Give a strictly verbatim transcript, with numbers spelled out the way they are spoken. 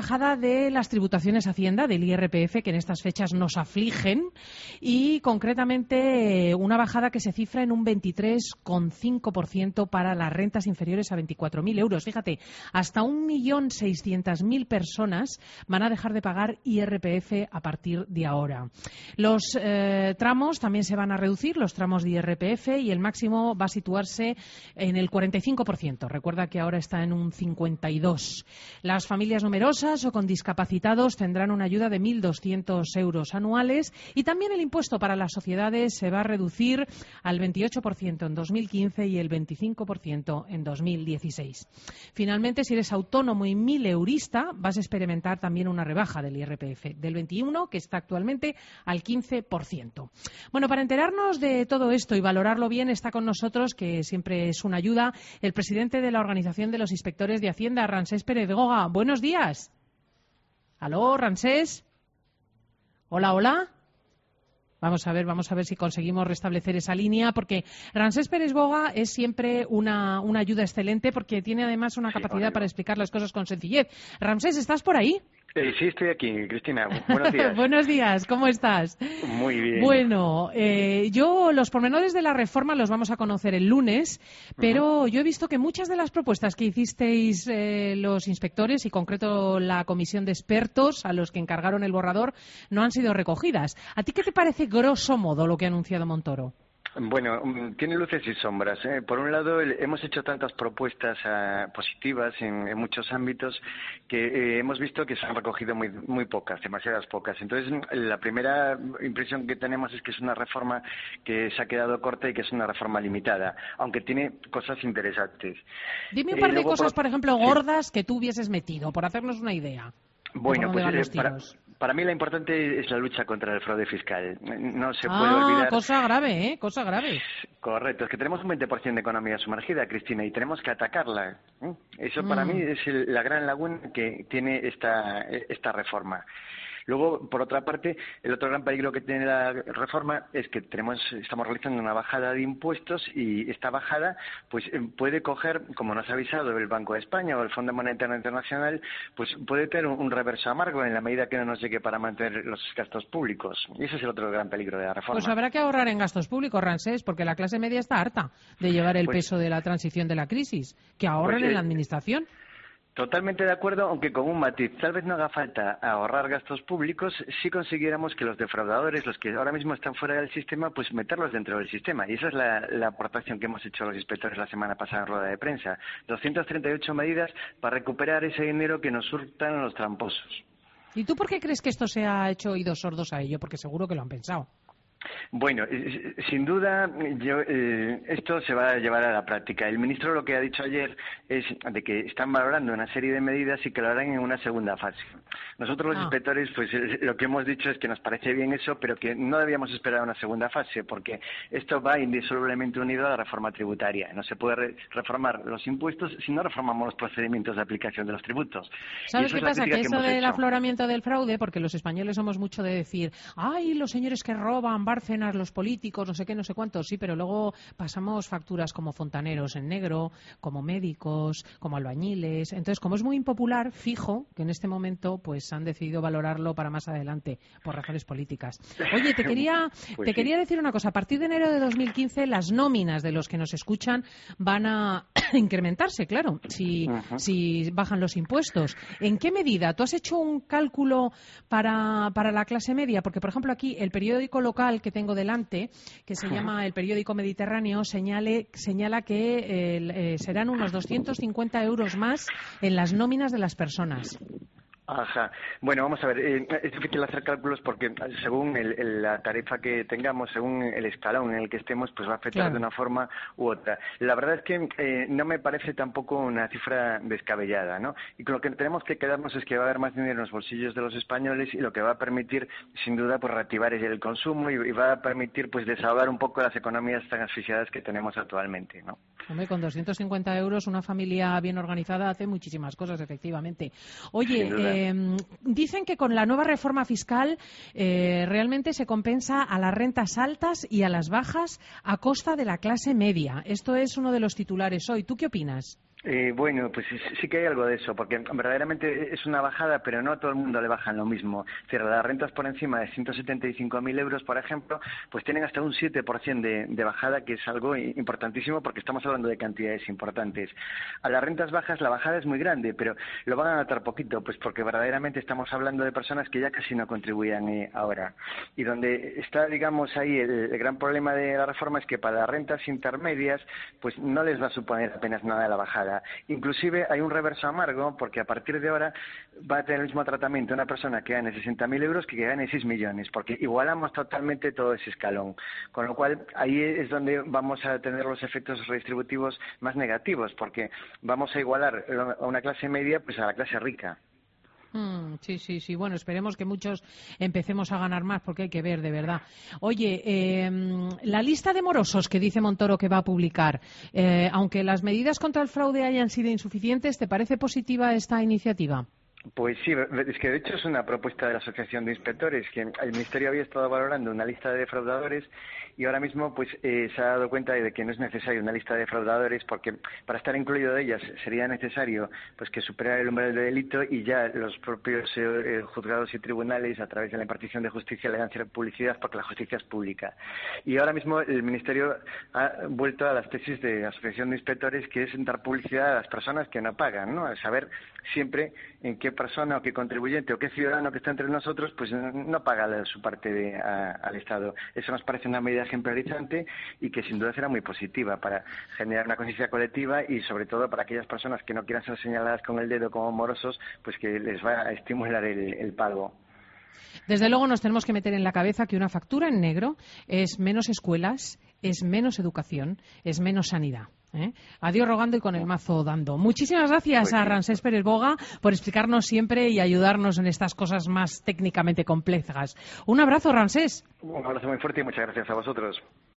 bajada de las tributaciones Hacienda, del I R P F, que en estas fechas nos afligen, y concretamente una bajada que se cifra en un veintitrés coma cinco por ciento para las rentas inferiores a veinticuatro mil euros. Fíjate, hasta un millón seiscientas mil personas van a dejar de pagar I R P F a partir de ahora. Los eh, tramos también se van a reducir, los tramos de I R P F, y el máximo va a situarse en el cuarenta y cinco por ciento. Recuerda que ahora está en un cincuenta y dos por ciento. Las familias numerosas o con discapacitados tendrán una ayuda de mil doscientos euros anuales, y también el impuesto para las sociedades se va a reducir al veintiocho por ciento en dos mil quince y el veinticinco por ciento en dos mil dieciséis. Finalmente, si eres autónomo y mileurista, vas a experimentar también una rebaja del I R P F del veintiuno por ciento, que está actualmente, al quince por ciento. Bueno, para enterarnos de todo esto y valorarlo bien, está con nosotros, que siempre es una ayuda, el presidente de la Organización de los Inspectores de Hacienda, Ramsés Pérez Goga. Buenos días. ¿Aló, Ramsés? Hola, hola. Vamos a ver, vamos a ver si conseguimos restablecer esa línea, porque Ramsés Pérez Goga es siempre una, una ayuda excelente, porque tiene además una capacidad para explicar las cosas con sencillez. Ramsés, ¿estás por ahí? Eh, sí, estoy aquí, Cristina. Buenos días. Buenos días, ¿cómo estás? Muy bien. Bueno, eh, yo los pormenores de la reforma los vamos a conocer el lunes, pero uh-huh. yo he visto que muchas de las propuestas que hicisteis eh, los inspectores, y concreto la comisión de expertos a los que encargaron el borrador, no han sido recogidas. ¿A ti qué te parece, grosso modo, lo que ha anunciado Montoro? Bueno, tiene luces y sombras, ¿eh? Por un lado, el, hemos hecho tantas propuestas uh, positivas en, en muchos ámbitos que eh, hemos visto que se han recogido muy, muy pocas, demasiadas pocas. Entonces, la primera impresión que tenemos es que es una reforma que se ha quedado corta y que es una reforma limitada, aunque tiene cosas interesantes. Dime un par eh, de luego, cosas, por, por ejemplo, gordas, sí, que tú hubieses metido, por hacernos una idea. Bueno, pues eh, para, para mí la importante es la lucha contra el fraude fiscal. No se ah, puede olvidar. Cosa grave, ¿eh? Cosa grave. Correcto, es que tenemos un veinte por ciento de economía sumergida, Cristina, y tenemos que atacarla. Eso mm. para mí es el, la gran laguna que tiene esta, esta reforma. Luego, por otra parte, el otro gran peligro que tiene la reforma es que tenemos, estamos realizando una bajada de impuestos, y esta bajada pues puede coger, como nos ha avisado el Banco de España o el Fondo Monetario Internacional, pues puede tener un, un reverso amargo en la medida que no nos llegue para mantener los gastos públicos. Y ese es el otro gran peligro de la reforma. Pues habrá que ahorrar en gastos públicos, Ramsés, porque la clase media está harta de llevar el pues, peso de la transición de la crisis. Que ahorren pues, eh, en la administración. Totalmente de acuerdo, aunque con un matiz. Tal vez no haga falta ahorrar gastos públicos si consiguiéramos que los defraudadores, los que ahora mismo están fuera del sistema, pues meterlos dentro del sistema. Y esa es la, la aportación que hemos hecho los inspectores la semana pasada en rueda de prensa. doscientas treinta y ocho medidas para recuperar ese dinero que nos hurtan los tramposos. ¿Y tú por qué crees que esto se ha hecho oídos sordos a ello? Porque seguro que lo han pensado. Bueno, sin duda, yo, eh, esto se va a llevar a la práctica. El ministro lo que ha dicho ayer es de que están valorando una serie de medidas y que lo harán en una segunda fase. Nosotros los ah. inspectores, pues lo que hemos dicho es que nos parece bien eso, pero que no debíamos esperar a una segunda fase, porque esto va indisolublemente unido a la reforma tributaria. No se puede re reformar los impuestos si no reformamos los procedimientos de aplicación de los tributos. ¿Sabes qué pasa? Que, que eso del afloramiento del fraude, porque los españoles somos mucho de decir, ay, los señores que roban, Bárcenas, los políticos, no sé qué, no sé cuántos, sí, pero luego pasamos facturas como fontaneros en negro, como médicos, como albañiles. Entonces, como es muy impopular, fijo que en este momento pues han decidido valorarlo para más adelante por razones políticas. Oye, te quería pues te sí. quería decir una cosa. A partir de enero de dos mil quince, las nóminas de los que nos escuchan van a incrementarse, claro, si, uh-huh. si bajan los impuestos. ¿En qué medida? ¿Tú has hecho un cálculo para, para la clase media? Porque, por ejemplo, aquí el periódico local que tengo delante, que se llama el Periódico Mediterráneo, señale, señala que eh, eh, serán unos doscientos cincuenta euros más en las nóminas de las personas. Ajá. Bueno, vamos a ver, eh, es difícil hacer cálculos porque según el, el, la tarifa que tengamos, según el escalón en el que estemos, pues va a afectar claro. de una forma u otra. La verdad es que eh, no me parece tampoco una cifra descabellada, ¿no? Y con lo que tenemos que quedarnos es que va a haber más dinero en los bolsillos de los españoles, y lo que va a permitir, sin duda, pues reactivar el consumo y, y va a permitir pues desahogar un poco las economías tan asfixiadas que tenemos actualmente, ¿no? Hombre, con doscientos cincuenta euros una familia bien organizada hace muchísimas cosas, efectivamente. Oye, eh, dicen que con la nueva reforma fiscal eh, realmente se compensa a las rentas altas y a las bajas a costa de la clase media. Esto es uno de los titulares hoy. ¿Tú qué opinas? Eh, bueno, pues sí, sí que hay algo de eso, porque verdaderamente es una bajada, pero no a todo el mundo le bajan lo mismo. Es decir, las rentas por encima de ciento setenta y cinco mil euros, por ejemplo, pues tienen hasta un siete por ciento de, de bajada, que es algo importantísimo porque estamos hablando de cantidades importantes. A las rentas bajas la bajada es muy grande, pero lo van a notar poquito, pues porque verdaderamente estamos hablando de personas que ya casi no contribuían eh, ahora. Y donde está, digamos, ahí el, el gran problema de la reforma es que para las rentas intermedias, pues no les va a suponer apenas nada de la bajada. Inclusive hay un reverso amargo porque a partir de ahora va a tener el mismo tratamiento una persona que gane sesenta mil euros que que gane seis millones, porque igualamos totalmente todo ese escalón. Con lo cual ahí es donde vamos a tener los efectos redistributivos más negativos, porque vamos a igualar a una clase media pues a la clase rica. Mm, sí, sí, sí. Bueno, esperemos que muchos empecemos a ganar más porque hay que ver, de verdad. Oye, eh, la lista de morosos que dice Montoro que va a publicar, eh, aunque las medidas contra el fraude hayan sido insuficientes, ¿te parece positiva esta iniciativa? Pues sí, es que de hecho es una propuesta de la Asociación de Inspectores, que el Ministerio había estado valorando una lista de defraudadores y ahora mismo pues eh, se ha dado cuenta de que no es necesaria una lista de defraudadores porque para estar incluido de ellas sería necesario pues que superara el umbral de delito y ya los propios eh, juzgados y tribunales a través de la impartición de justicia le dan cierta publicidad porque la justicia es pública. Y ahora mismo el Ministerio ha vuelto a las tesis de la Asociación de Inspectores, que es dar publicidad a las personas que no pagan, ¿no? A saber siempre en qué persona o qué contribuyente o qué ciudadano que está entre nosotros pues no paga la, su parte de, a, al Estado. Eso nos parece una medida ejemplarizante y que sin duda será muy positiva para generar una conciencia colectiva y sobre todo para aquellas personas que no quieran ser señaladas con el dedo como morosos, pues que les va a estimular el, el pago. Desde luego nos tenemos que meter en la cabeza que una factura en negro es menos escuelas, es menos educación, es menos sanidad. ¿Eh? Adiós rogando y con el mazo dando. Muchísimas gracias pues, a Ramsés Pérez Boga por explicarnos siempre y ayudarnos en estas cosas más técnicamente complejas. Un abrazo, Ramsés. Un abrazo muy fuerte y muchas gracias a vosotros.